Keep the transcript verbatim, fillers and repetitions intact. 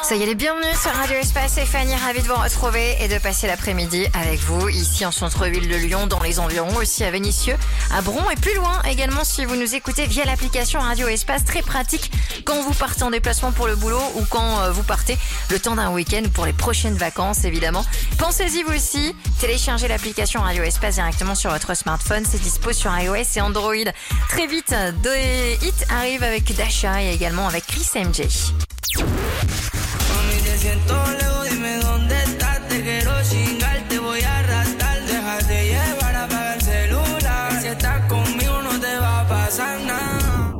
Soyez les bienvenus sur Radio Espace et Fanny, ravie de vous retrouver et de passer l'après-midi avec vous ici en centre-ville de Lyon, dans les environs, aussi à Vénissieux, à Bron et plus loin également si vous nous écoutez via l'application Radio Espace, très pratique quand vous partez en déplacement pour le boulot ou quand vous partez le temps d'un week-end pour les prochaines vacances évidemment. Pensez-y vous aussi, téléchargez l'application Radio Espace directement sur votre smartphone, c'est dispo sur iOS et Android. Très vite, deux hits arrivent avec Dasha et également avec Chris M J. Mami, te siento